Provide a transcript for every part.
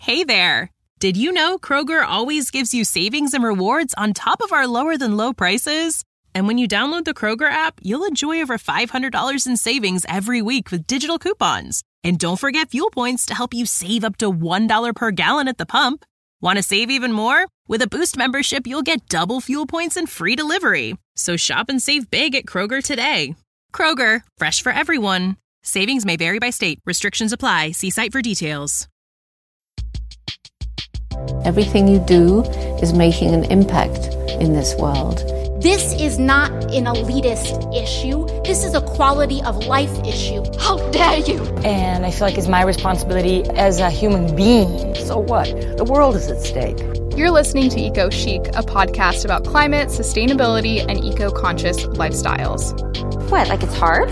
Hey there! Did you know Kroger always gives you savings and rewards on top of our lower-than-low prices? And when you download the Kroger app, you'll enjoy over $500 in savings every week with digital coupons. And don't forget fuel points to help you save up to $1 per gallon at the pump. Want to save even more? With a Boost membership, you'll get double fuel points and free delivery. So shop and save big at Kroger today. Kroger, fresh for everyone. Savings may vary by state. Restrictions apply. See site for details. Everything you do is making an impact in this world. This is not an elitist issue. This is a quality of life issue. How dare you? And I feel like it's my responsibility as a human being. So what? The world is at stake. You're listening to Eco Chic, a podcast about climate, sustainability, and eco-conscious lifestyles. What, like it's hard?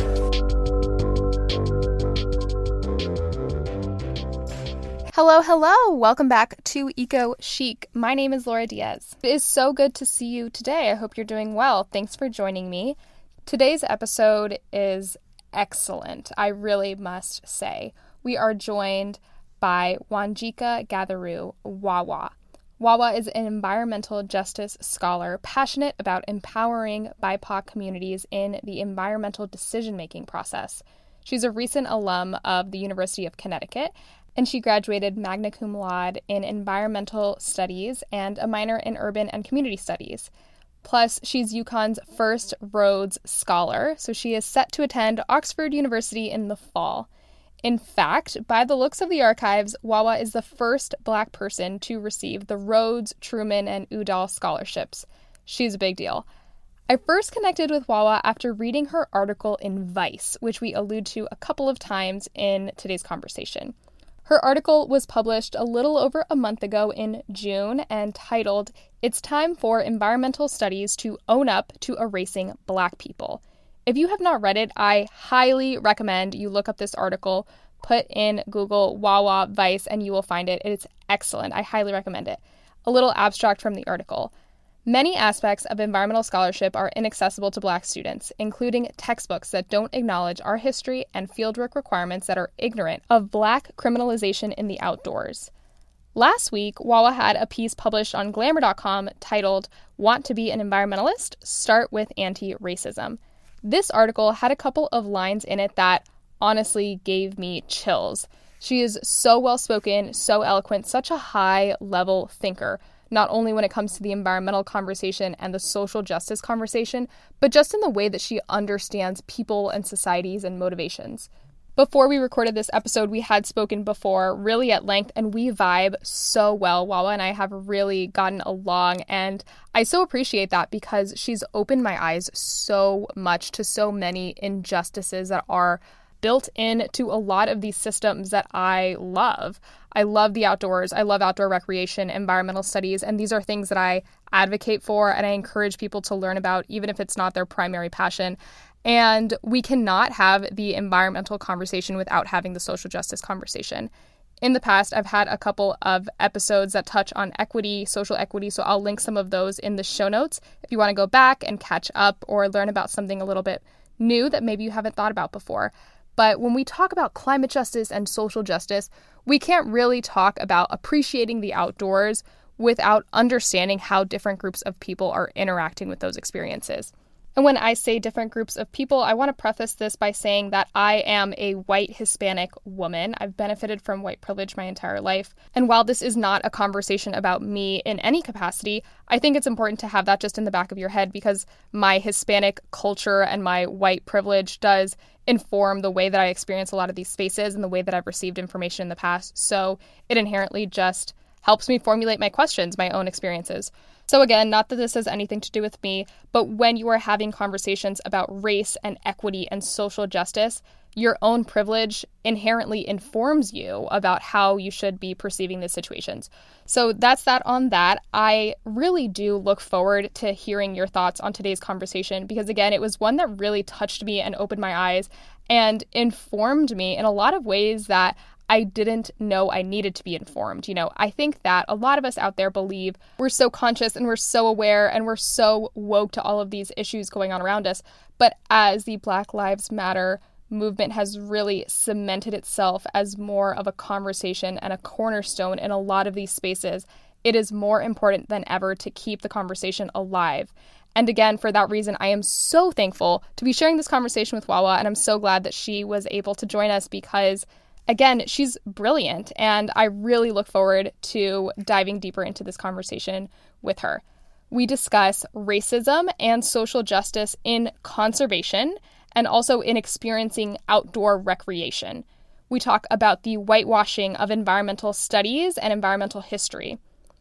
Hello. Welcome back to Eco Chic. My name is Laura Diaz. It is so good to see you today. I hope you're doing well. Thanks for joining me. Today's episode is excellent, I really must say. We are joined by Wanjika Gatheru Wawa. Wawa is an environmental justice scholar passionate about empowering BIPOC communities in the environmental decision-making process. She's a recent alum of the University of Connecticut, and she graduated magna cum laude in environmental studies and a minor in urban and community studies. Plus, she's UConn's first Rhodes Scholar, so she is set to attend Oxford University in the fall. In fact, by the looks of the archives, Wawa is the first Black person to receive the Rhodes, Truman, and Udall scholarships. She's a big deal. I first connected with Wawa after reading her article in Vice, which we allude to a couple of times in today's conversation. Her article was published a little over a month ago in June and titled, "It's Time for Environmental Studies to Own Up to Erasing Black People." If you have not read it, I highly recommend you look up this article, put in Google Wawa Vice, and you will find it. It's excellent. I highly recommend it. A little abstract from the article. Many aspects of environmental scholarship are inaccessible to Black students, including textbooks that don't acknowledge our history and fieldwork requirements that are ignorant of Black criminalization in the outdoors. Last week, Wawa had a piece published on Glamour.com titled, "Want to be an Environmentalist? Start with Anti-Racism." This article had a couple of lines in it that honestly gave me chills. She is so well-spoken, so eloquent, such a high-level thinker, not only when it comes to the environmental conversation and the social justice conversation, but just in the way that she understands people and societies and motivations. Before we recorded this episode, we had spoken before really at length, and we vibe so well. Wawa and I have really gotten along, and I so appreciate that because she's opened my eyes so much to so many injustices that are built into a lot of these systems that I love. I love the outdoors. I love outdoor recreation, environmental studies, and these are things that I advocate for and I encourage people to learn about, even if it's not their primary passion. And we cannot have the environmental conversation without having the social justice conversation. In the past, I've had a couple of episodes that touch on equity, social equity, so I'll link some of those in the show notes if you want to go back and catch up or learn about something a little bit new that maybe you haven't thought about before. But when we talk about climate justice and social justice, we can't really talk about appreciating the outdoors without understanding how different groups of people are interacting with those experiences. And when I say different groups of people, I want to preface this by saying that I am a white Hispanic woman. I've benefited from white privilege my entire life. And while this is not a conversation about me in any capacity, I think it's important to have that just in the back of your head because my Hispanic culture and my white privilege does inform the way that I experience a lot of these spaces and the way that I've received information in the past. So it inherently just helps me formulate my questions, my own experiences. So again, not that this has anything to do with me, but when you are having conversations about race and equity and social justice, your own privilege inherently informs you about how you should be perceiving these situations. So that's that on that. I really do look forward to hearing your thoughts on today's conversation because, again, it was one that really touched me and opened my eyes and informed me in a lot of ways that I didn't know I needed to be informed. You know, I think that a lot of us out there believe we're so conscious and we're so aware and we're so woke to all of these issues going on around us. But as the Black Lives Matter movement has really cemented itself as more of a conversation and a cornerstone in a lot of these spaces, it is more important than ever to keep the conversation alive. And again, for that reason, I am so thankful to be sharing this conversation with Wawa, and I'm so glad that she was able to join us because, again, she's brilliant, and I really look forward to diving deeper into this conversation with her. We discuss racism and social justice in conservation and also in experiencing outdoor recreation. We talk about the whitewashing of environmental studies and environmental history.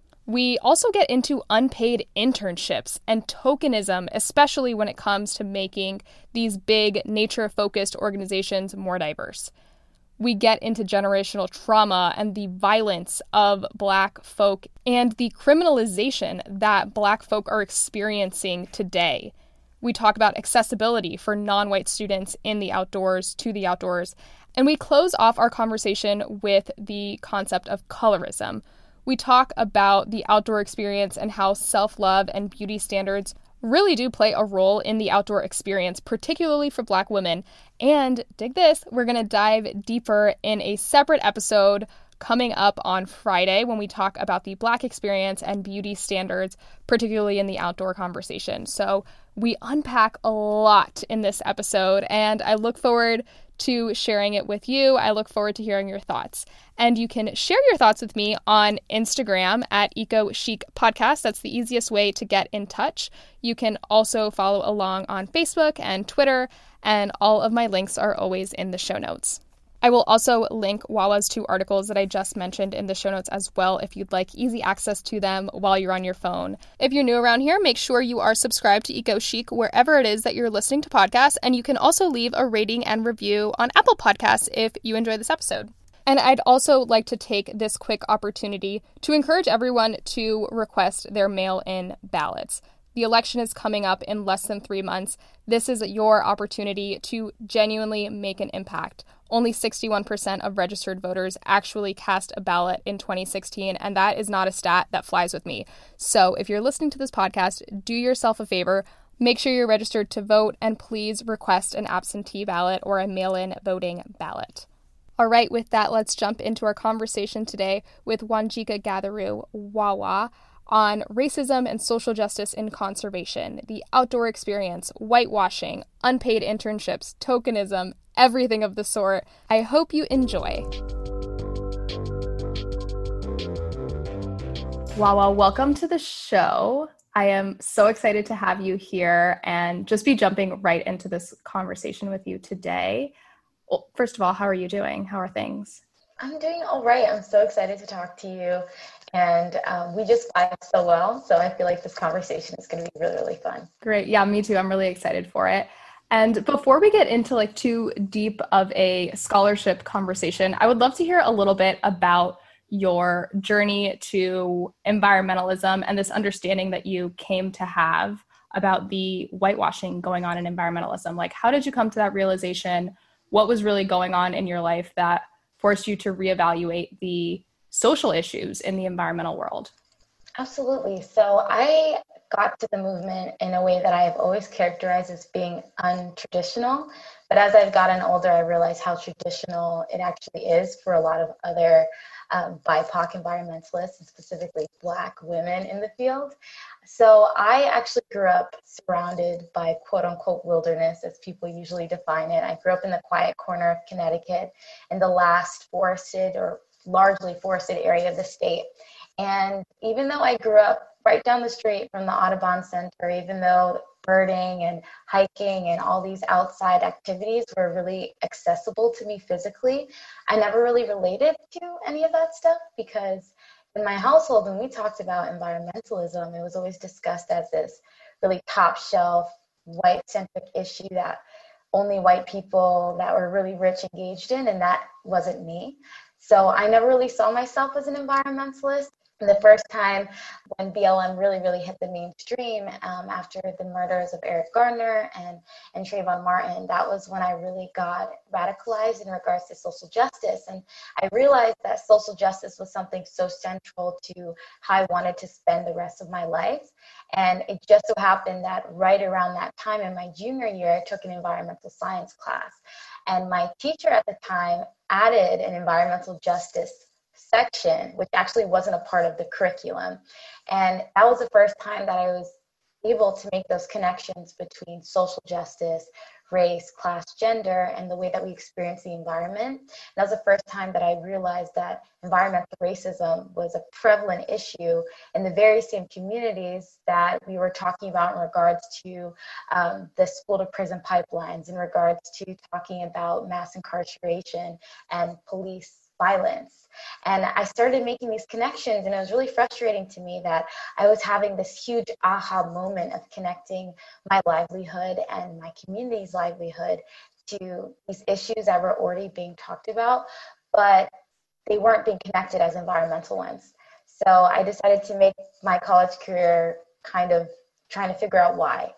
We also get into unpaid internships and tokenism, especially when it comes to making these big nature-focused organizations more diverse. We get into generational trauma and the violence of Black folk and the criminalization that Black folk are experiencing today. We talk about accessibility for non-white students in the outdoors, to the outdoors, and we close off our conversation with the concept of colorism. We talk about the outdoor experience and how self-love and beauty standards really do play a role in the outdoor experience, particularly for Black women. And dig this, we're going to dive deeper in a separate episode coming up on Friday when we talk about the Black experience and beauty standards, particularly in the outdoor conversation. So we unpack a lot in this episode, and I look forward to sharing it with you. I look forward to hearing your thoughts. And you can share your thoughts with me on Instagram at Eco Chic Podcast. That's the easiest way to get in touch. You can also follow along on Facebook and Twitter, and all of my links are always in the show notes. I will also link Wawa's 2 articles that I just mentioned in the show notes as well if you'd like easy access to them while you're on your phone. If you're new around here, make sure you are subscribed to Eco Chic wherever it is that you're listening to podcasts, and you can also leave a rating and review on Apple Podcasts if you enjoy this episode. And I'd also like to take this quick opportunity to encourage everyone to request their mail-in ballots. The election is coming up in less than 3 months. This is your opportunity to genuinely make an impact. Only 61% of registered voters actually cast a ballot in 2016, and that is not a stat that flies with me. So if you're listening to this podcast, do yourself a favor, make sure you're registered to vote, and please request an absentee ballot or a mail-in voting ballot. All right, with that, let's jump into our conversation today with Wanjika Gatheru, Wawa, on racism and social justice in conservation, the outdoor experience, whitewashing, unpaid internships, tokenism, everything of the sort. I hope you enjoy. Wawa, welcome to the show. I am so excited to have you here and just be jumping right into this conversation with you today. Well, first of all, how are you doing? How are things? I'm doing all right. I'm so excited to talk to you. And we just vibe so well. So I feel like this conversation is going to be really, really fun. Great. Yeah, me too. I'm really excited for it. And before we get into too deep of a scholarship conversation, I would love to hear a little bit about your journey to environmentalism and this understanding that you came to have about the whitewashing going on in environmentalism. How did you come to that realization? What was really going on in your life that forced you to reevaluate the social issues in the environmental world? Absolutely. So I got to the movement in a way that I have always characterized as being untraditional. But as I've gotten older, I realized how traditional it actually is for a lot of other BIPOC environmentalists, and specifically Black women in the field. So I actually grew up surrounded by quote unquote wilderness, as people usually define it. I grew up in the quiet corner of Connecticut, in the last forested or largely forested area of the state. And even though I grew up right down the street from the Audubon Center, even though birding and hiking and all these outside activities were really accessible to me physically, I never really related to any of that stuff, because in my household, when we talked about environmentalism, it was always discussed as this really top shelf, white-centric issue that only white people that were really rich engaged in, and that wasn't me. So I never really saw myself as an environmentalist. The first time when BLM really hit the mainstream after the murders of Eric Garner and Trayvon Martin, that was when I really got radicalized in regards to social justice. And I realized that social justice was something so central to how I wanted to spend the rest of my life. And it just so happened that right around that time in my junior year, I took an environmental science class. And my teacher at the time added an environmental justice section, which actually wasn't a part of the curriculum. And that was the first time that I was able to make those connections between social justice, race, class, gender, and the way that we experience the environment. And that was the first time that I realized that environmental racism was a prevalent issue in the very same communities that we were talking about in regards to the school to prison pipelines, in regards to talking about mass incarceration and police violence. And I started making these connections, and it was really frustrating to me that I was having this huge aha moment of connecting my livelihood and my community's livelihood to these issues that were already being talked about, but they weren't being connected as environmental ones. So I decided to make my college career kind of trying to figure out why.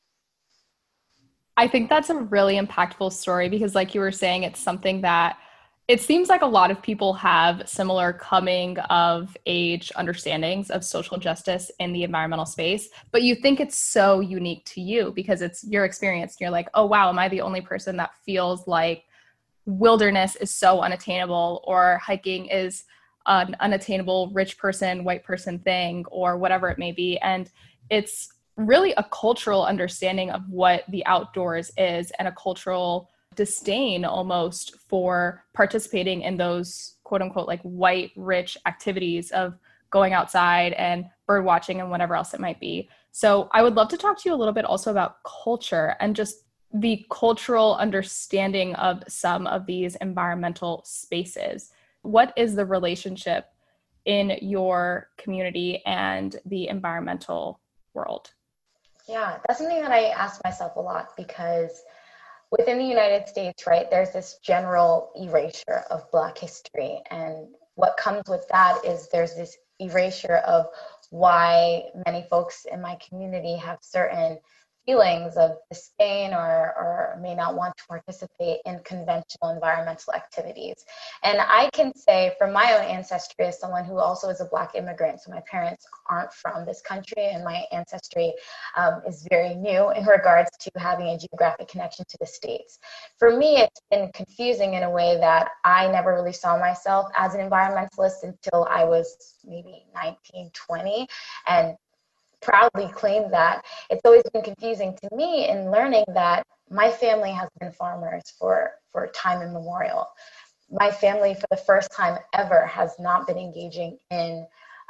I think that's a really impactful story because, like you were saying, it's something that it seems like a lot of people have similar coming of age understandings of social justice in the environmental space, but you think it's so unique to you because it's your experience. You're like, oh, wow, am I the only person that feels like wilderness is so unattainable, or hiking is an unattainable rich person, white person thing, or whatever it may be. And it's really a cultural understanding of what the outdoors is, and a cultural disdain almost for participating in those quote unquote like white rich activities of going outside and bird watching and whatever else it might be. So I would love to talk to you a little bit also about culture and just the cultural understanding of some of these environmental spaces. What is the relationship in your community and the environmental world? Yeah, that's something that I ask myself a lot, because within the United States, right, there's this general erasure of Black history. And what comes with that is there's this erasure of why many folks in my community have certain feelings of disdain or may not want to participate in conventional environmental activities. And I can say from my own ancestry, as someone who also is a Black immigrant, so my parents aren't from this country, and my ancestry is very new in regards to having a geographic connection to the States. For me, it's been confusing in a way that I never really saw myself as an environmentalist until I was maybe 19, 20, and proudly claim that. It's always been confusing to me in learning that my family has been farmers for time immemorial. My family, for the first time ever, has not been engaging in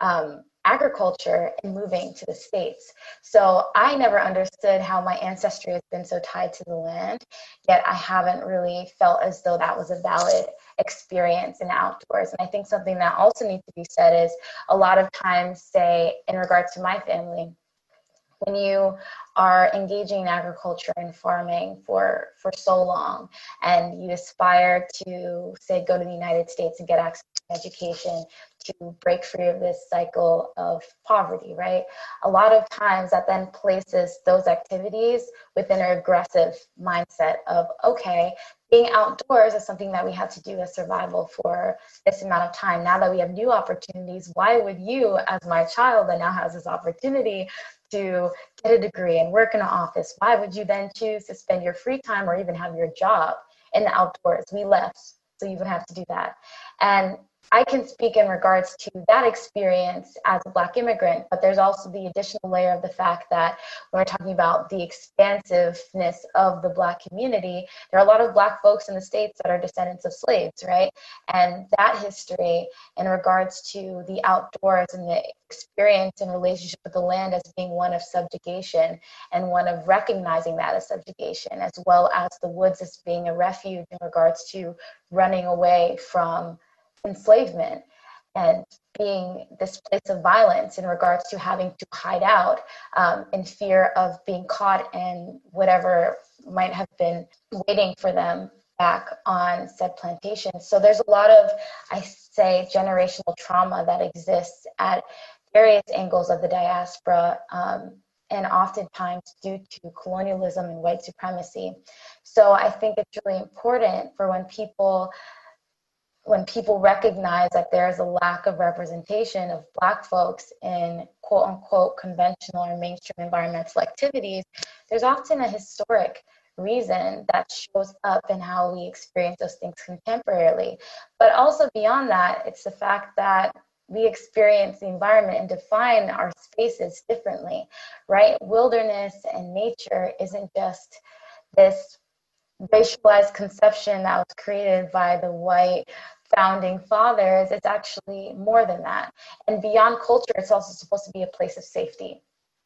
agriculture and moving to the States. So I never understood how my ancestry has been so tied to the land, yet I haven't really felt as though that was a valid experience in outdoors. And I think something that also needs to be said is a lot of times, say, in regards to my family, when you are engaging in agriculture and farming for so long, and you aspire to, say, go to the United States and get access to education, to break free of this cycle of poverty, right? A lot of times that then places those activities within an aggressive mindset of, okay, being outdoors is something that we have to do as survival for this amount of time. Now that we have new opportunities, why would you, as my child that now has this opportunity to get a degree and work in an office, why would you then choose to spend your free time or even have your job in the outdoors? We left, so you would have to do that. And I can speak in regards to that experience as a Black immigrant, but there's also the additional layer of the fact that when we're talking about the expansiveness of the Black community, there are a lot of Black folks in the States that are descendants of slaves, right? And that history in regards to the outdoors and the experience and relationship with the land as being one of subjugation and one of recognizing that as subjugation, as well as the woods as being a refuge in regards to running away from enslavement and being this place of violence in regards to having to hide out in fear of being caught and whatever might have been waiting for them back on said plantation. So there's a lot of, I say, generational trauma that exists at various angles of the diaspora, and oftentimes due to colonialism and white supremacy. So I think it's really important for when people recognize that there's a lack of representation of Black folks in quote unquote conventional or mainstream environmental activities, there's often a historic reason that shows up in how we experience those things contemporarily. But also beyond that, it's the fact that we experience the environment and define our spaces differently, right? Wilderness and nature isn't just this racialized conception that was created by the white founding fathers. It's actually more than that. And beyond culture, it's also supposed to be a place of safety.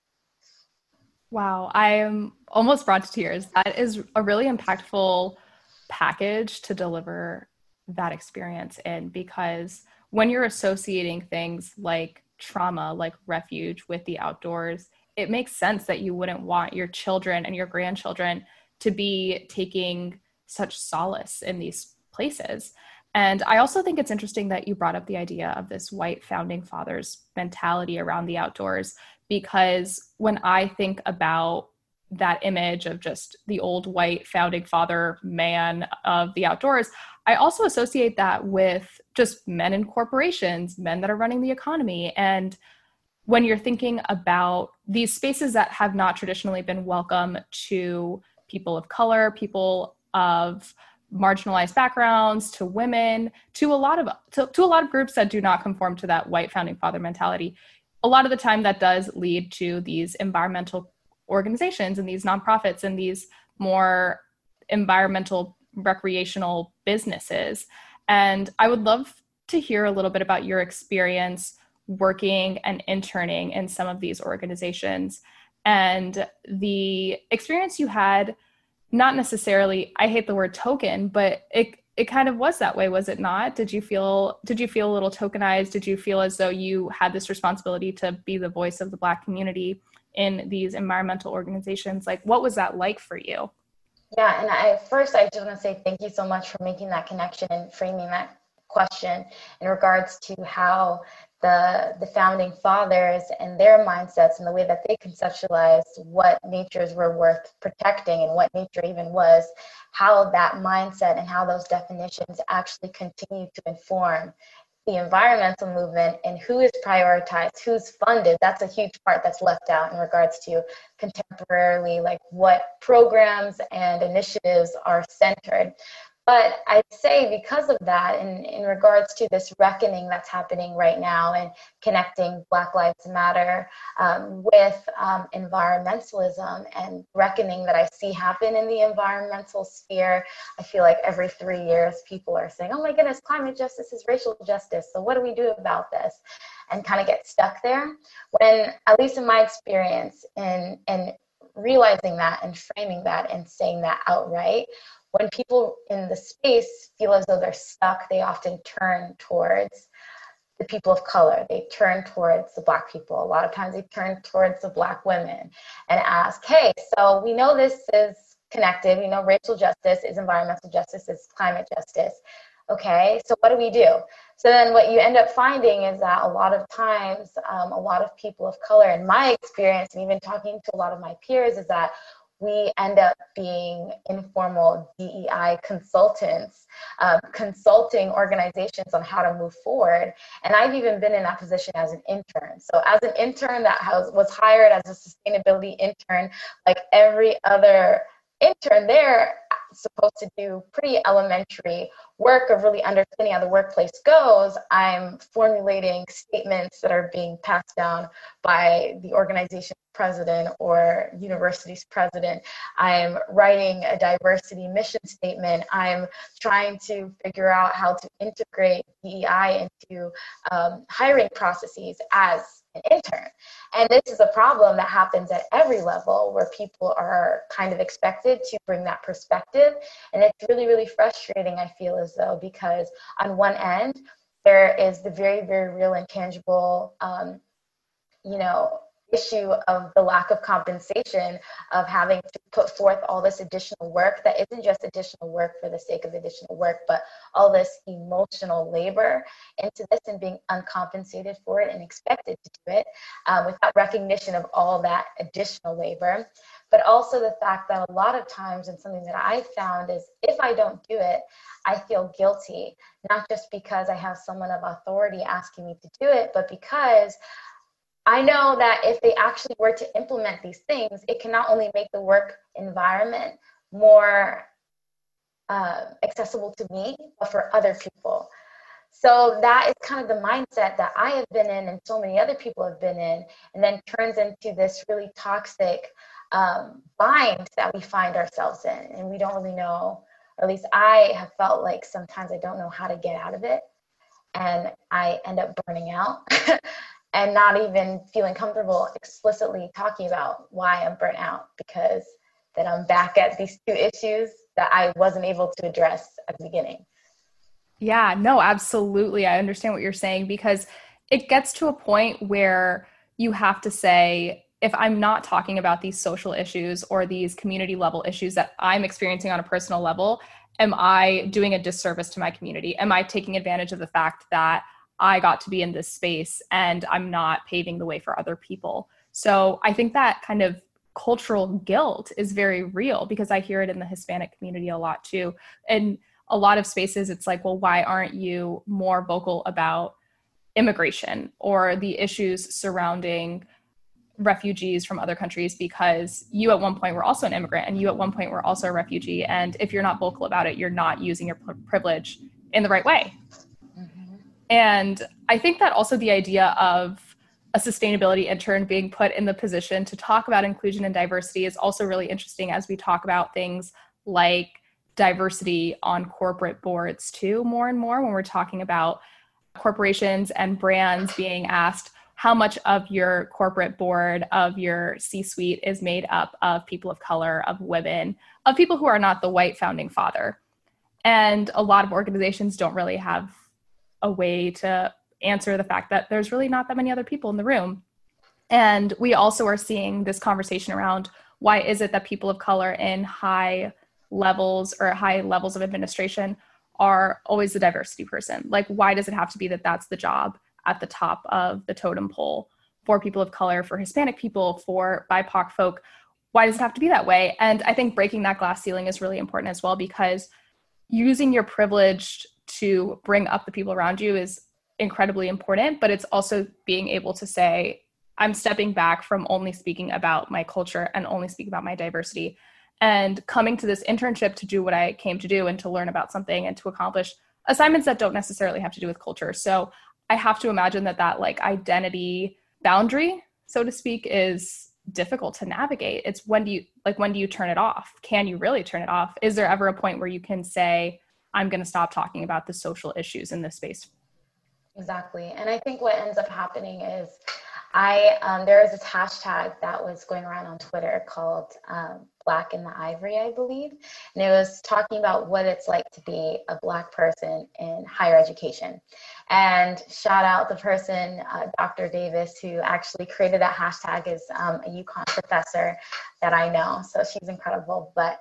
Wow, I am almost brought to tears. That is a really impactful package to deliver that experience in, because when you're associating things like trauma, like refuge with the outdoors, it makes sense that you wouldn't want your children and your grandchildren to be taking such solace in these places. And I also think it's interesting that you brought up the idea of this white founding fathers mentality around the outdoors, because when I think about that image of just the old white founding father man of the outdoors, I also associate that with just men in corporations, men that are running the economy. And when you're thinking about these spaces that have not traditionally been welcome to people of color, people of marginalized backgrounds, to women, to a lot of groups that do not conform to that white founding father mentality, a lot of the time that does lead to these environmental organizations and these nonprofits and these more environmental recreational businesses. And I would love to hear a little bit about your experience working and interning in some of these organizations and the experience you had. Not necessarily, I hate the word token, but it kind of was that way, was it not? Did you feel a little tokenized? Did you feel as though you had this responsibility to be the voice of the Black community in these environmental organizations? Like, what was that like for you? Yeah, and I just want to say thank you so much for making that connection and framing that question in regards to how the founding fathers and their mindsets and the way that they conceptualized what natures were worth protecting and what nature even was, how that mindset and how those definitions actually continue to inform the environmental movement and who is prioritized, who's funded. That's a huge part that's left out in regards to contemporarily, like what programs and initiatives are centered. But I'd say because of that, in regards to this reckoning that's happening right now and connecting Black Lives Matter with environmentalism and reckoning that I see happen in the environmental sphere, I feel like every 3 years people are saying, oh my goodness, climate justice is racial justice. So what do we do about this? And kind of get stuck there. When, at least in my experience, and realizing that and framing that and saying that outright, when people in the space feel as though they're stuck, they often turn towards the people of color. They turn towards the Black people. A lot of times they turn towards the Black women and ask, hey, so we know this is connected. We know racial justice is environmental justice, is climate justice. Okay, so what do we do? So then what you end up finding is that a lot of times, a lot of people of color, in my experience, and even talking to a lot of my peers, is that we end up being informal DEI consultants, consulting organizations on how to move forward. And I've even been in that position as an intern. So as an intern that was hired as a sustainability intern, like every other intern there, supposed to do pretty elementary work of really understanding how the workplace goes, I'm formulating statements that are being passed down by the organization's president or university's president. I'm writing a diversity mission statement. I'm trying to figure out how to integrate DEI into hiring processes as an intern. And this is a problem that happens at every level, where people are kind of expected to bring that perspective. And it's really, really frustrating, I feel as though, because on one end, there is the very, very real and tangible, issue of the lack of compensation, of having to put forth all this additional work that isn't just additional work for the sake of additional work, but all this emotional labor into this and being uncompensated for it and expected to do it without recognition of all that additional labor. But also the fact that a lot of times, and something that I've found is, if I don't do it, I feel guilty, not just because I have someone of authority asking me to do it, but because I know that if they actually were to implement these things, it can not only make the work environment more accessible to me, but for other people. So that is kind of the mindset that I have been in and so many other people have been in, and then turns into this really toxic bind that we find ourselves in, and we don't really know, or at least I have felt like sometimes I don't know how to get out of it, and I end up burning out and not even feeling comfortable explicitly talking about why I'm burnt out, because then I'm back at these two issues that I wasn't able to address at the beginning. Yeah, no, absolutely. I understand what you're saying, because it gets to a point where you have to say, if I'm not talking about these social issues or these community level issues that I'm experiencing on a personal level, am I doing a disservice to my community? Am I taking advantage of the fact that I got to be in this space and I'm not paving the way for other people? So I think that kind of cultural guilt is very real, because I hear it in the Hispanic community a lot too. And a lot of spaces, it's like, well, why aren't you more vocal about immigration or the issues surrounding refugees from other countries? Because you at one point were also an immigrant, and you at one point were also a refugee. And if you're not vocal about it, you're not using your privilege in the right way. Mm-hmm. And I think that also the idea of a sustainability intern being put in the position to talk about inclusion and diversity is also really interesting, as we talk about things like diversity on corporate boards too, more and more, when we're talking about corporations and brands being asked, how much of your corporate board, of your C-suite is made up of people of color, of women, of people who are not the white founding father. And a lot of organizations don't really have a way to answer the fact that there's really not that many other people in the room. And we also are seeing this conversation around, why is it that people of color in high levels of administration are always the diversity person? Like, why does it have to be that that's the job at the top of the totem pole for people of color, for Hispanic people, for BIPOC folk? Why does it have to be that way? And I think breaking that glass ceiling is really important as well, because using your privilege to bring up the people around you is incredibly important, but it's also being able to say, I'm stepping back from only speaking about my culture and only speaking about my diversity, and coming to this internship to do what I came to do and to learn about something and to accomplish assignments that don't necessarily have to do with culture. So I have to imagine that like identity boundary, so to speak, is difficult to navigate. It's when do you turn it off? Can you really turn it off? Is there ever a point where you can say, I'm going to stop talking about the social issues in this space? Exactly. And I think what ends up happening is there was this hashtag that was going around on Twitter called Black in the Ivory, I believe. And it was talking about what it's like to be a Black person in higher education. And shout out the person, Dr. Davis, who actually created that hashtag, is a UConn professor that I know. So she's incredible. But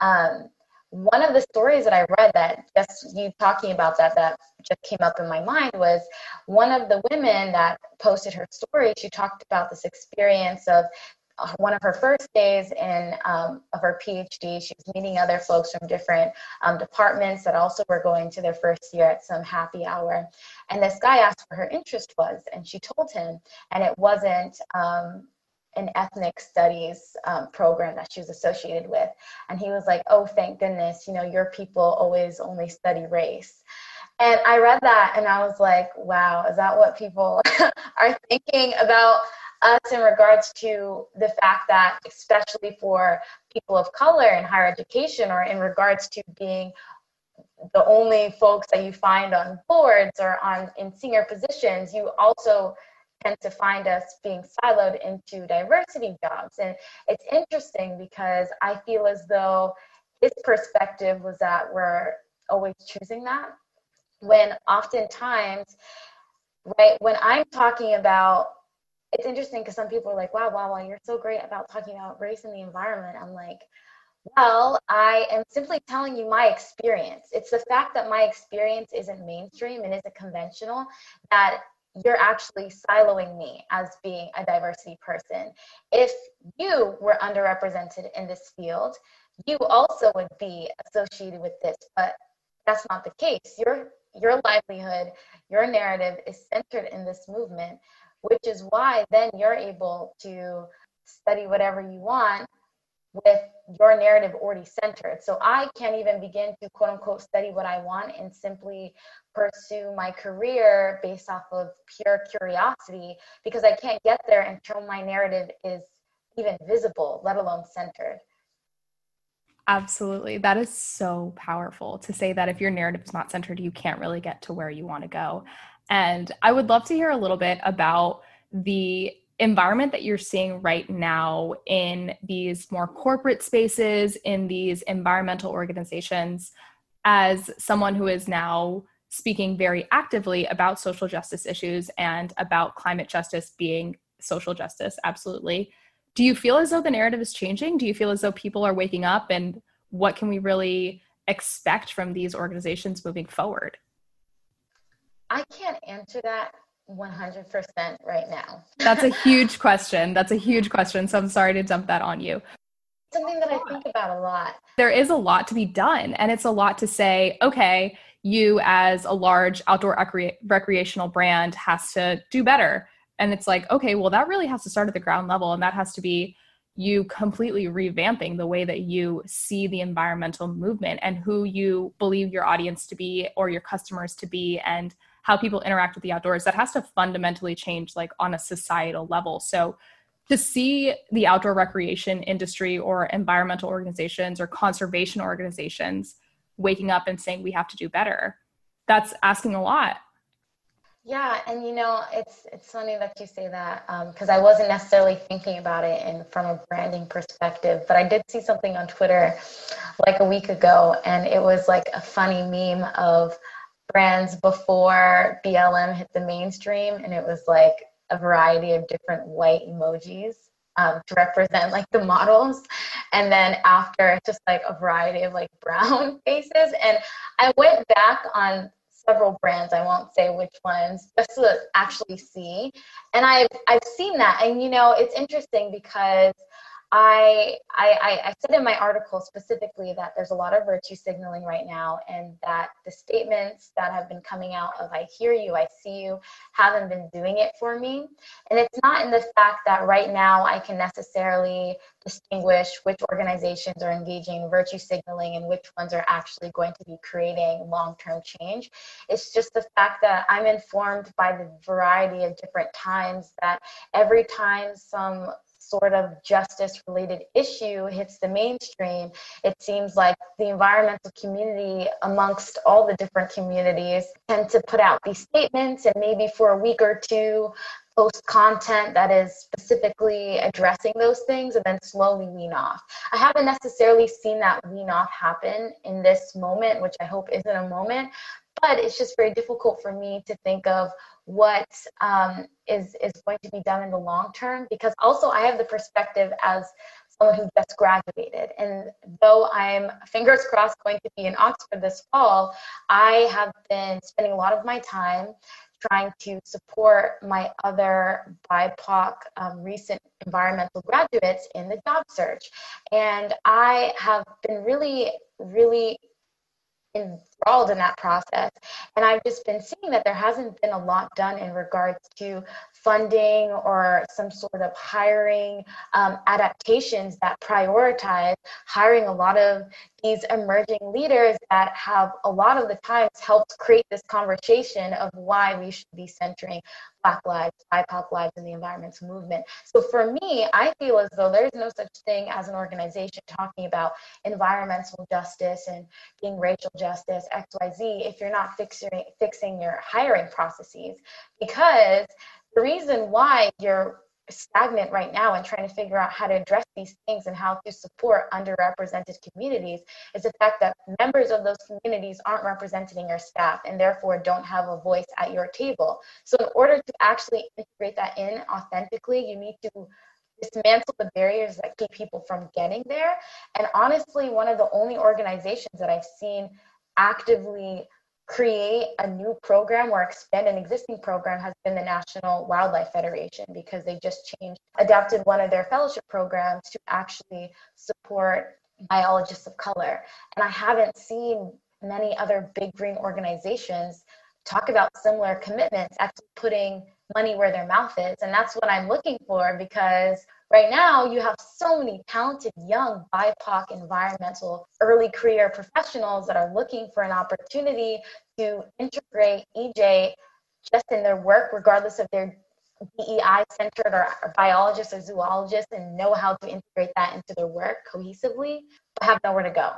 one of the stories that I read, that just you talking about that just came up in my mind, was one of the women that posted her story. She talked about this experience of one of her first days of her PhD. She was meeting other folks from different departments that also were going to their first year at some happy hour. And this guy asked what her interest was, and she told him, and it wasn't an ethnic studies program that she was associated with. And he was like, oh, thank goodness, your people always only study race. And I read that and I was like, wow, is that what people are thinking about us in regards to the fact that, especially for people of color in higher education, or in regards to being the only folks that you find on boards or in senior positions, you also tend to find us being siloed into diversity jobs. And it's interesting because I feel as though his perspective was that we're always choosing that, when oftentimes, right, when I'm talking about, it's interesting because some people are like, wow, you're so great about talking about race in the environment. I'm like, well, I am simply telling you my experience. It's the fact that my experience isn't mainstream and isn't conventional that you're actually siloing me as being a diversity person. If you were underrepresented in this field, you also would be associated with this, but that's not the case. Your livelihood, your narrative is centered in this movement, which is why then you're able to study whatever you want with your narrative already centered. So I can't even begin to quote unquote study what I want and simply pursue my career based off of pure curiosity, because I can't get there until my narrative is even visible, let alone centered. Absolutely. That is so powerful to say that if your narrative is not centered, you can't really get to where you want to go. And I would love to hear a little bit about the environment that you're seeing right now in these more corporate spaces, in these environmental organizations, as someone who is now speaking very actively about social justice issues and about climate justice being social justice. Absolutely. Do you feel as though the narrative is changing? Do you feel as though people are waking up, and what can we really expect from these organizations moving forward? I can't answer that 100% right now. That's a huge question. So I'm sorry to dump that on you. Something that I think about a lot. There is a lot to be done, and it's a lot to say, okay, you as a large outdoor recreational brand has to do better. And it's like, okay, well, that really has to start at the ground level, and that has to be you completely revamping the way that you see the environmental movement and who you believe your audience to be or your customers to be and how people interact with the outdoors. That has to fundamentally change, like on a societal level. So to see the outdoor recreation industry or environmental organizations or conservation organizations waking up and saying we have to do better, that's asking a lot. Yeah, and it's funny that you say that because I wasn't necessarily thinking about it from a branding perspective, but I did see something on Twitter like a week ago, and it was like a funny meme of brands before BLM hit the mainstream, and it was like a variety of different white emojis to represent like the models, and then after it's just like a variety of like brown faces. And I went back on several brands, I won't say which ones, just to actually see. And I've seen that. And, it's interesting because I said in my article specifically that there's a lot of virtue signaling right now, and that the statements that have been coming out of I hear you, I see you, haven't been doing it for me. And it's not in the fact that right now I can necessarily distinguish which organizations are engaging in virtue signaling and which ones are actually going to be creating long-term change. It's just the fact that I'm informed by the variety of different times that every time some sort of justice related issue hits the mainstream, it seems like the environmental community amongst all the different communities tend to put out these statements and maybe for a week or two post content that is specifically addressing those things and then slowly wean off. I haven't necessarily seen that wean off happen in this moment, which I hope isn't a moment, but it's just very difficult for me to think of what is going to be done in the long term, because also I have the perspective as someone who just graduated. And though I'm, fingers crossed, going to be in Oxford this fall, I have been spending a lot of my time trying to support my other BIPOC recent environmental graduates in the job search. And I have been really, really enthralled in that process. And I've just been seeing that there hasn't been a lot done in regards to funding or some sort of hiring adaptations that prioritize hiring a lot of these emerging leaders that have a lot of the times helped create this conversation of why we should be centering Black lives, BIPOC lives in the environmental movement. So for me, I feel as though there's no such thing as an organization talking about environmental justice and being racial justice, XYZ, if you're not fixing your hiring processes. Because the reason why you're stagnant right now and trying to figure out how to address these things and how to support underrepresented communities is the fact that members of those communities aren't representing your staff and therefore don't have a voice at your table. So in order to actually integrate that in authentically, you need to dismantle the barriers that keep people from getting there. And honestly, one of the only organizations that I've seen actively create a new program or expand an existing program has been the National Wildlife Federation, because they just adapted one of their fellowship programs to actually support biologists of color. And I haven't seen many other big green organizations talk about similar commitments, actually putting money where their mouth is. And that's what I'm looking for, because right now you have so many talented young BIPOC environmental early career professionals that are looking for an opportunity to integrate EJ just in their work, regardless of their DEI centered or biologists or zoologists, and know how to integrate that into their work cohesively, but have nowhere to go.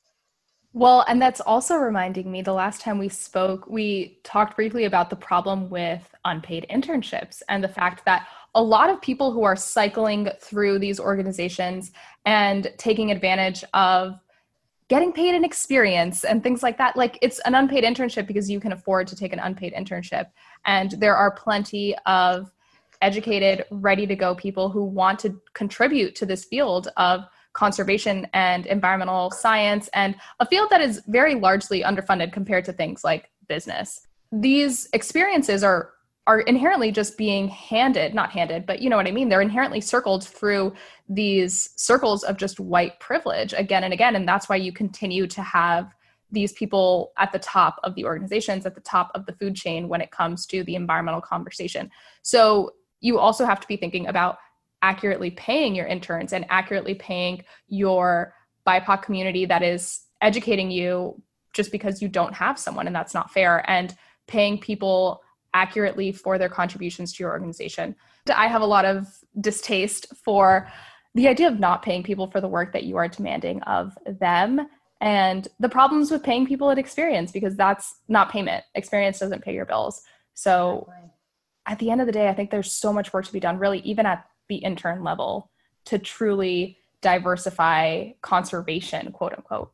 Well, and that's also reminding me, the last time we spoke, we talked briefly about the problem with unpaid internships and the fact that a lot of people who are cycling through these organizations and taking advantage of getting paid an experience and things like that, like it's an unpaid internship because you can afford to take an unpaid internship. And there are plenty of educated, ready to go people who want to contribute to this field of conservation and environmental science, and a field that is very largely underfunded compared to things like business. These experiences are inherently just being not handed, but you know what I mean? They're inherently circled through these circles of just white privilege again and again. And that's why you continue to have these people at the top of the organizations, at the top of the food chain when it comes to the environmental conversation. So you also have to be thinking about accurately paying your interns and accurately paying your BIPOC community that is educating you just because you don't have someone, and that's not fair, and paying people accurately for their contributions to your organization. I have a lot of distaste for the idea of not paying people for the work that you are demanding of them, and the problems with paying people at experience, because that's not payment. Experience doesn't pay your bills. So at the end of the day, I think there's so much work to be done, really, even at the intern level, to truly diversify conservation, quote unquote.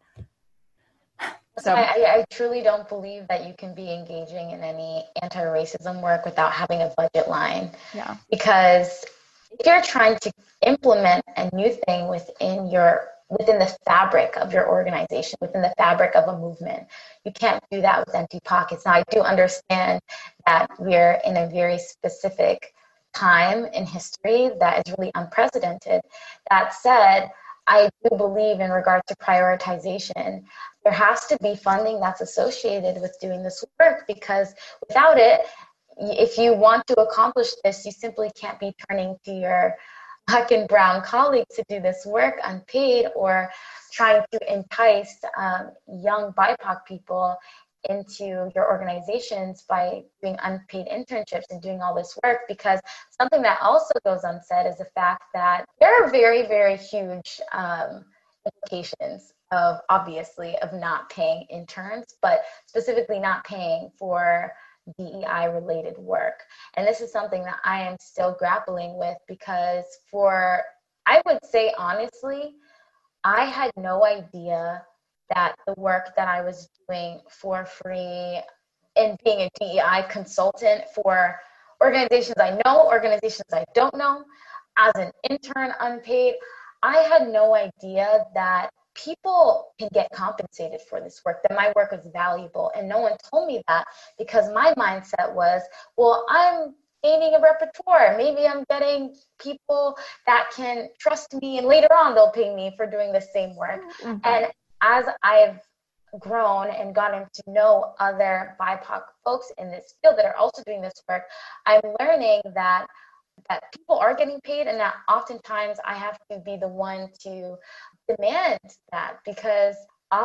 So I truly don't believe that you can be engaging in any anti-racism work without having a budget line. Yeah. Because if you're trying to implement a new thing within the fabric of your organization, within the fabric of a movement, you can't do that with empty pockets. Now, I do understand that we're in a very specific time in history that is really unprecedented. That said, I do believe in regard to prioritization, there has to be funding that's associated with doing this work, because without it, if you want to accomplish this, you simply can't be turning to your Black and brown colleagues to do this work unpaid, or trying to entice young BIPOC people into your organizations by doing unpaid internships and doing all this work. Because something that also goes unsaid is the fact that there are very, very huge implications of not paying interns, but specifically not paying for DEI related work. And this is something that I am still grappling with, because I would say honestly, I had no idea that the work that I was doing for free and being a DEI consultant for organizations I know, organizations I don't know, as an intern unpaid, I had no idea that people can get compensated for this work, that my work is valuable. And no one told me that, because my mindset was, well, I'm gaining a repertoire. Maybe I'm getting people that can trust me, and later on they'll pay me for doing the same work. Mm-hmm. And as I've grown and gotten to know other BIPOC folks in this field that are also doing this work, I'm learning that people are getting paid, and that oftentimes I have to be the one to demand that, because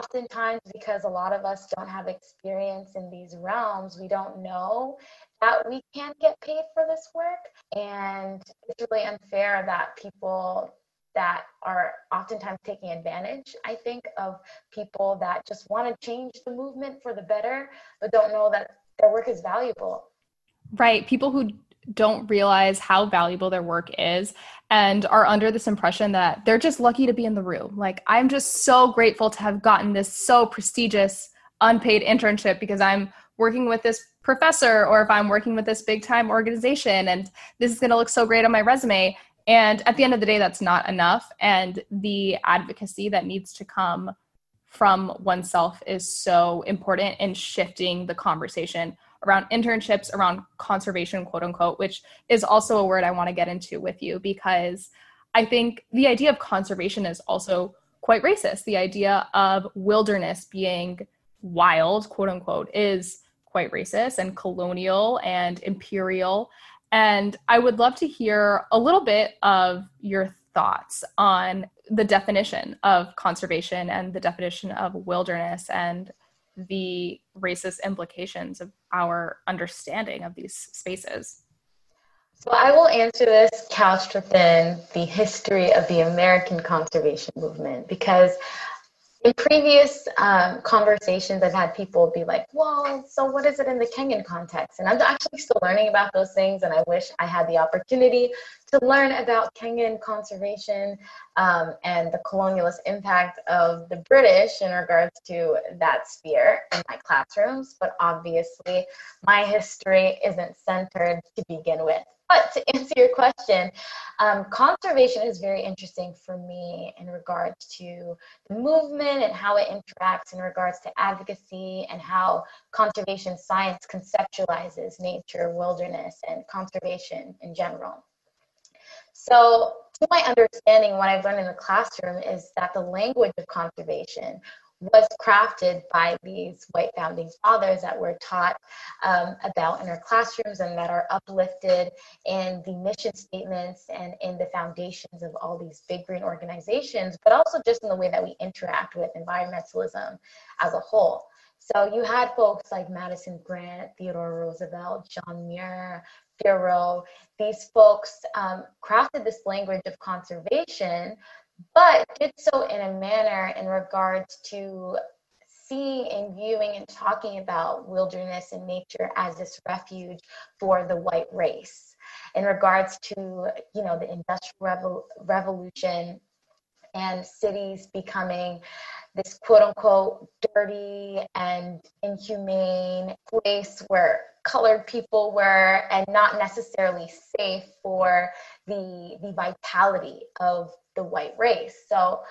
a lot of us don't have experience in these realms, we don't know that we can get paid for this work. And it's really unfair that people that are oftentimes taking advantage, I think, of people that just want to change the movement for the better, but don't know that their work is valuable. Right. People who don't realize how valuable their work is and are under this impression that they're just lucky to be in the room. Like, I'm just so grateful to have gotten this so prestigious unpaid internship because I'm working with this professor, or if I'm working with this big time organization, and this is going to look so great on my resume. And at the end of the day, that's not enough. And the advocacy that needs to come from oneself is so important in shifting the conversation around internships, around conservation, quote unquote, which is also a word I want to get into with you, because I think the idea of conservation is also quite racist. The idea of wilderness being wild, quote unquote, is quite racist and colonial and imperial. And I would love to hear a little bit of your thoughts on the definition of conservation and the definition of wilderness and the racist implications of our understanding of these spaces. So I will answer this couched within the history of the American conservation movement, because in previous conversations, I've had people be like, well, so what is it in the Kenyan context? And I'm actually still learning about those things, and I wish I had the opportunity to learn about Kenyan conservation and the colonialist impact of the British in regards to that sphere in my classrooms. But obviously, my history isn't centered to begin with. But to answer your question, conservation is very interesting for me in regards to the movement and how it interacts in regards to advocacy and how conservation science conceptualizes nature, wilderness, and conservation in general. So to my understanding, what I've learned in the classroom is that the language of conservation was crafted by these white founding fathers that we're taught about in our classrooms and that are uplifted in the mission statements and in the foundations of all these big green organizations, but also just in the way that we interact with environmentalism as a whole. So you had folks like Madison Grant, Theodore Roosevelt, John Muir, Thoreau. These folks crafted this language of conservation, but did so in a manner in regards to seeing and viewing and talking about wilderness and nature as this refuge for the white race. In regards to, you know, the Industrial Revolution and cities becoming this quote unquote dirty and inhumane place where colored people were, and not necessarily safe for the vitality of the white race. So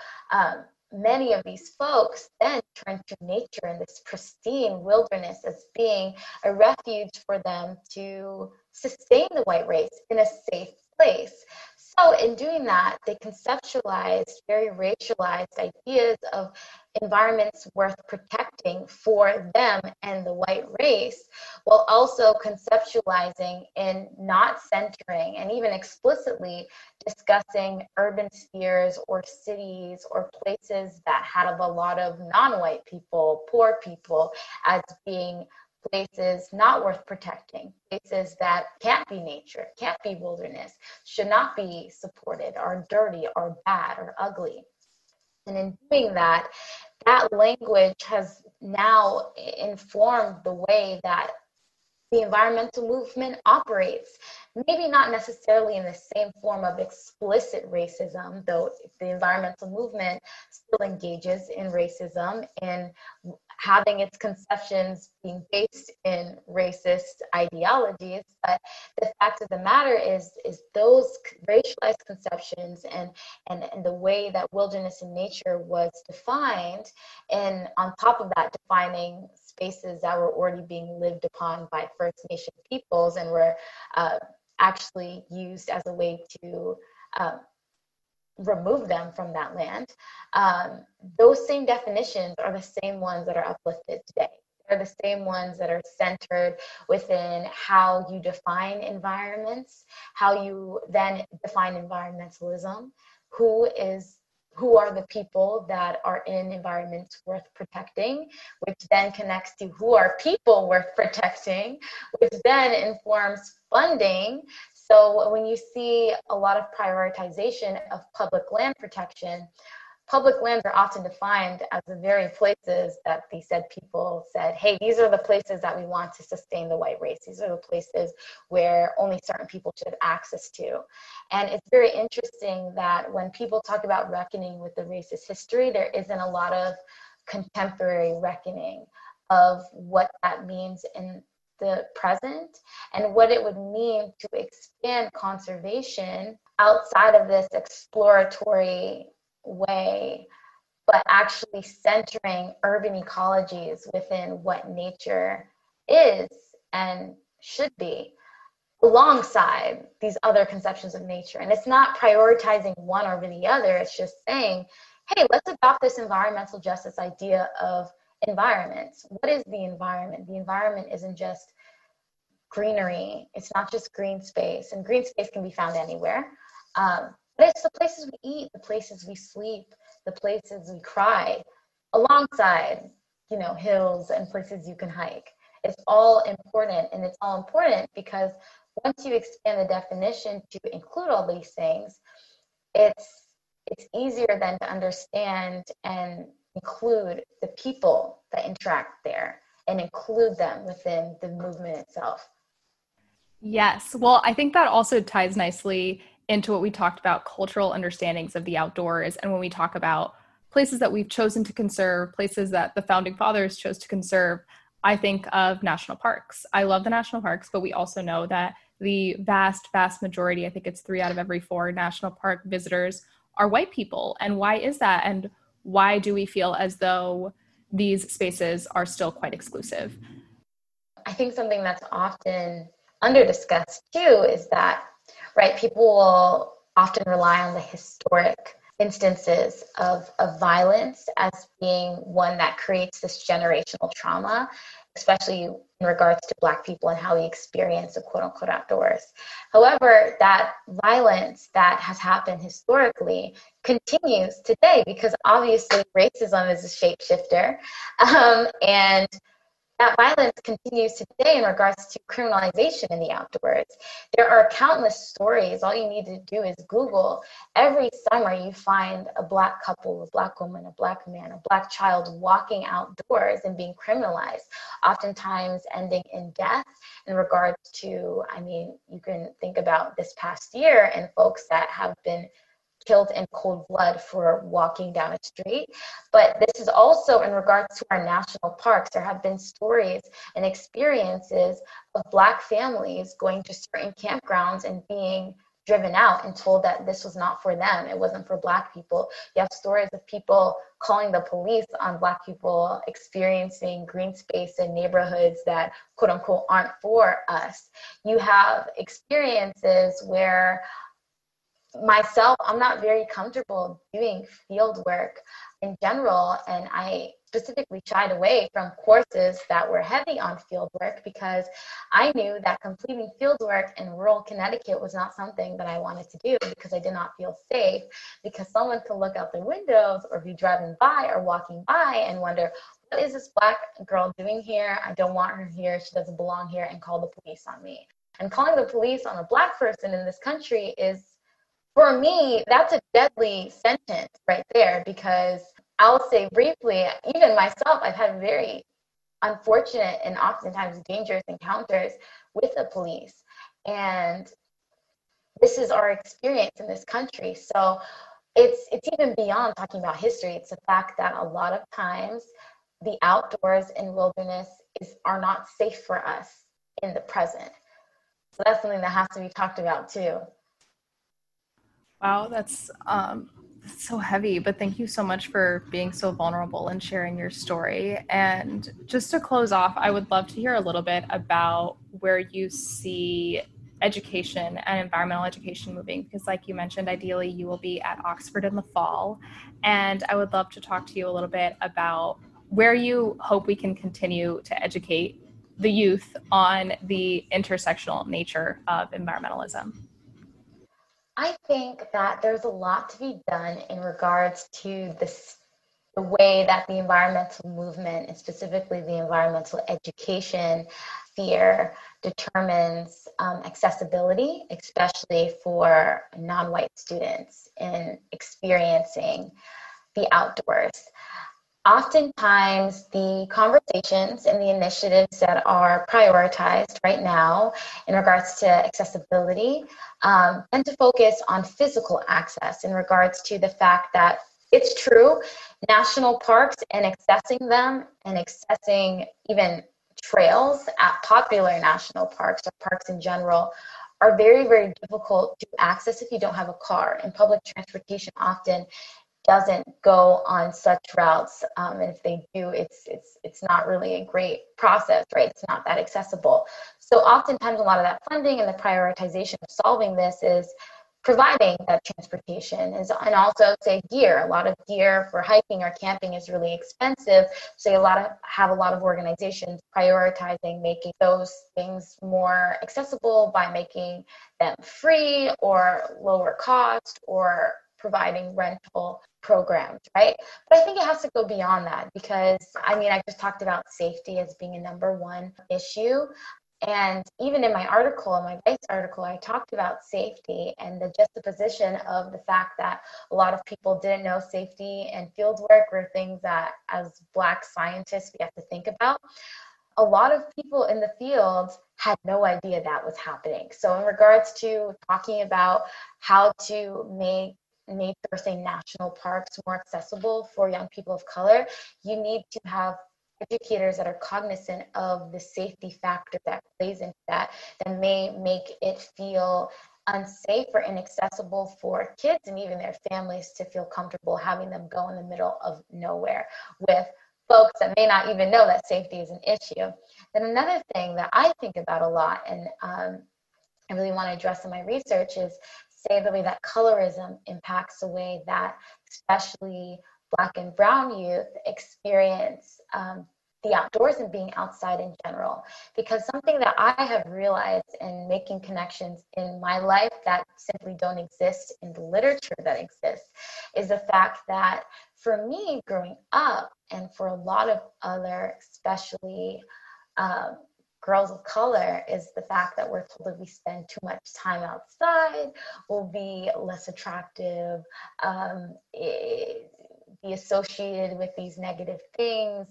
many of these folks then turned to nature and this pristine wilderness as being a refuge for them to sustain the white race in a safe place. So in doing that, they conceptualized very racialized ideas of environments worth protecting for them and the white race, while also conceptualizing and not centering and even explicitly discussing urban spheres or cities or places that had a lot of non-white people, poor people, as being places not worth protecting, places that can't be nature, can't be wilderness, should not be supported, are dirty or bad or ugly. And in doing that, that language has now informed the way that the environmental movement operates. Maybe not necessarily in the same form of explicit racism, though the environmental movement still engages in racism and having its conceptions being based in racist ideologies. But the fact of the matter is those racialized conceptions and the way that wilderness and nature was defined, and on top of that, defining spaces that were already being lived upon by First Nation peoples and were actually used as a way to remove them from that land. Those same definitions are the same ones that are uplifted today. They're the same ones that are centered within how you define environments, how you then define environmentalism, who are the people that are in environments worth protecting, which then connects to who are people worth protecting, which then informs funding. So when you see a lot of prioritization of public land protection, public lands are often defined as the very places that the said people said, hey, these are the places that we want to sustain the white race. These are the places where only certain people should have access to. And it's very interesting that when people talk about reckoning with the racist history, there isn't a lot of contemporary reckoning of what that means in the present and what it would mean to expand conservation outside of this exploratory way, but actually centering urban ecologies within what nature is and should be, alongside these other conceptions of nature. And it's not prioritizing one over the other, it's just saying, hey, let's adopt this environmental justice idea of environments. What is the environment? The environment isn't just greenery, it's not just green space, and green space can be found anywhere. But it's the places we eat, the places we sleep, the places we cry, alongside, hills and places you can hike. It's all important, and it's all important because once you expand the definition to include all these things, it's easier then to understand and include the people that interact there and include them within the movement itself. Yes. Well, I think that also ties nicely into what we talked about, cultural understandings of the outdoors. And when we talk about places that we've chosen to conserve, places that the founding fathers chose to conserve, I think of national parks. I love the national parks, but we also know that the vast, vast majority, I think it's 3 out of every 4 national park visitors are white people. And why is that? And why do we feel as though these spaces are still quite exclusive? I think something that's often under-discussed too is that, right, people will often rely on the historic instances of violence as being one that creates this generational trauma, especially in regards to Black people and how we experience the quote-unquote outdoors. However, that violence that has happened historically continues today because obviously racism is a shapeshifter, and that violence continues today in regards to criminalization in the outdoors. There are countless stories. All you need to do is Google. Every summer you find a Black couple, a Black woman, a Black man, a Black child walking outdoors and being criminalized, oftentimes ending in death. In regards to, you can think about this past year and folks that have been killed in cold blood for walking down a street. But this is also in regards to our national parks. There have been stories and experiences of Black families going to certain campgrounds and being driven out and told that this was not for them. It wasn't for Black people. You have stories of people calling the police on Black people experiencing green space in neighborhoods that quote unquote aren't for us. You have experiences where myself, I'm not very comfortable doing field work in general, and I specifically shied away from courses that were heavy on field work because I knew that completing field work in rural Connecticut was not something that I wanted to do because I did not feel safe, because someone could look out their windows or be driving by or walking by and wonder, what is this Black girl doing here? I don't want her here. She doesn't belong here, and call the police on me. And calling the police on a Black person in this country is, for me, that's a deadly sentence right there, because I'll say briefly, even myself, I've had very unfortunate and oftentimes dangerous encounters with the police. And this is our experience in this country. So it's even beyond talking about history. It's the fact that a lot of times the outdoors and wilderness are not safe for us in the present. So that's something that has to be talked about too. Wow, that's so heavy, but thank you so much for being so vulnerable and sharing your story. And just to close off, I would love to hear a little bit about where you see education and environmental education moving, because like you mentioned, ideally you will be at Oxford in the fall. And I would love to talk to you a little bit about where you hope we can continue to educate the youth on the intersectional nature of environmentalism. I think that there's a lot to be done in regards to the way that the environmental movement, and specifically the environmental education sphere, determines accessibility, especially for non-white students in experiencing the outdoors. Oftentimes, the conversations and the initiatives that are prioritized right now in regards to accessibility tend to focus on physical access in regards to the fact that it's true, national parks and accessing them and accessing even trails at popular national parks or parks in general are very, very difficult to access if you don't have a car. And public transportation often doesn't go on such routes, and if they do, it's not really a great process, right? It's not that accessible. So oftentimes a lot of that funding and the prioritization of solving this is providing that transportation and also say gear. A lot of gear for hiking or camping is really expensive. So have a lot of organizations prioritizing making those things more accessible by making them free or lower cost or providing rental programs, right? But I think it has to go beyond that because, I just talked about safety as being a number one issue. And even in my Vice article, I talked about safety and the juxtaposition of the fact that a lot of people didn't know safety and field work were things that as Black scientists we have to think about. A lot of people in the field had no idea that was happening. So in regards to talking about how to make national parks more accessible for young people of color, you need to have educators that are cognizant of the safety factor that plays into that may make it feel unsafe or inaccessible for kids and even their families to feel comfortable having them go in the middle of nowhere with folks that may not even know that safety is an issue. Then another thing that I think about a lot and I really want to address in my research is say the way that colorism impacts the way that especially Black and brown youth experience the outdoors and being outside in general. Because something that I have realized in making connections in my life that simply don't exist in the literature that exists is the fact that for me growing up and for a lot of other, especially girls of color, is the fact that we're told if we spend too much time outside, we'll be less attractive, be associated with these negative things,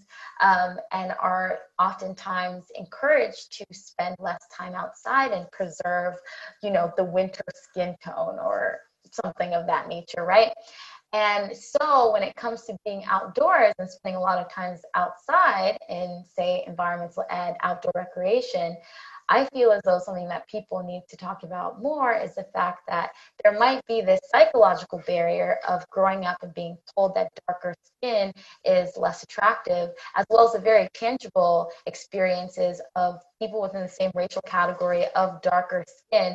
and are oftentimes encouraged to spend less time outside and preserve, the winter skin tone or something of that nature, right? And so when it comes to being outdoors and spending a lot of times outside in, say, environmental ed, outdoor recreation, I feel as though something that people need to talk about more is the fact that there might be this psychological barrier of growing up and being told that darker skin is less attractive, as well as the very tangible experiences of people within the same racial category of darker skin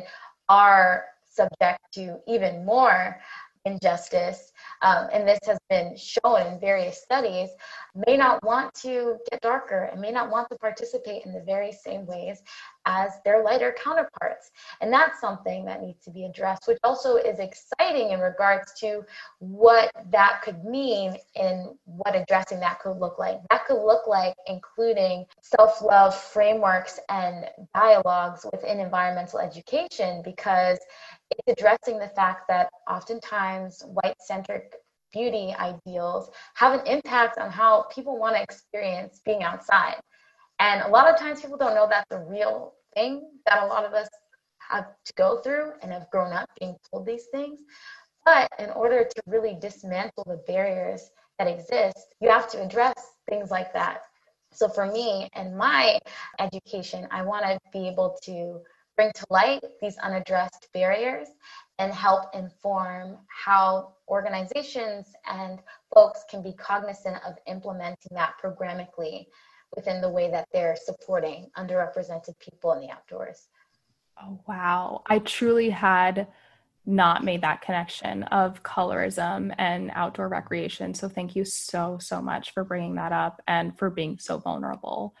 are subject to even more injustice, and this has been shown in various studies, may not want to get darker and may not want to participate in the very same ways as their lighter counterparts. And that's something that needs to be addressed, which also is exciting in regards to what that could mean and what addressing that could look like. That could look like including self-love frameworks and dialogues within environmental education, because it's addressing the fact that oftentimes white-centric beauty ideals have an impact on how people want to experience being outside. And a lot of times people don't know that's a real thing that a lot of us have to go through and have grown up being told these things. But in order to really dismantle the barriers that exist, you have to address things like that. So for me and my education, I want to be able to bring to light these unaddressed barriers and help inform how organizations and folks can be cognizant of implementing that programmatically within the way that they're supporting underrepresented people in the outdoors. Oh, wow. I truly had not made that connection of colorism and outdoor recreation. So thank you so, so much for bringing that up and for being so vulnerable.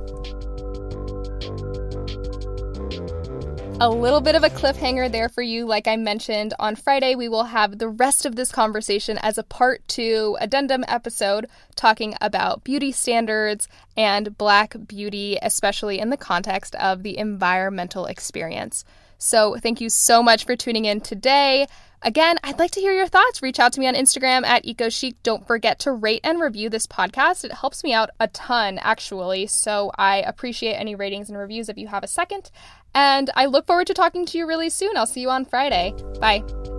A little bit of a cliffhanger there for you. Like I mentioned, on Friday, we will have the rest of this conversation as a part 2 addendum episode talking about beauty standards and Black beauty, especially in the context of the environmental experience. So thank you so much for tuning in today. Again, I'd like to hear your thoughts. Reach out to me on Instagram at EcoChic. Don't forget to rate and review this podcast. It helps me out a ton, actually. So I appreciate any ratings and reviews if you have a second. And I look forward to talking to you really soon. I'll see you on Friday. Bye.